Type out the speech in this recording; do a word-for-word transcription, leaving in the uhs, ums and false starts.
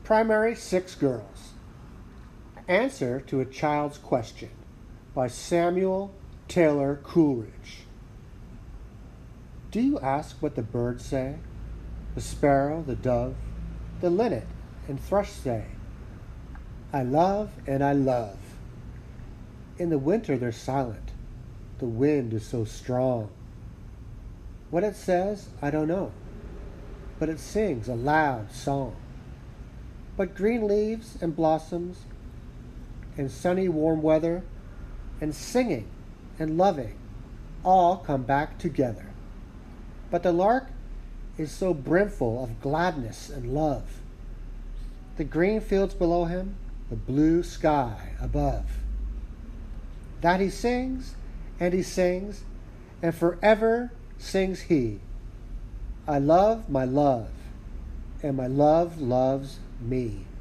Primary Six Girls. Answer to a Child's Question by Samuel Taylor Coleridge. Do you ask what the birds say? The sparrow, the dove, the linnet, and thrush say, I love and I love. In the winter they're silent. The wind is so strong. What it says, I don't know, but it sings a loud song. But green leaves and blossoms, and sunny warm weather, and singing and loving all come back together. But the lark is so brimful of gladness and love. The green fields below him, the blue sky above. That he sings, and he sings, and forever sings he. I love my love, and my love loves me.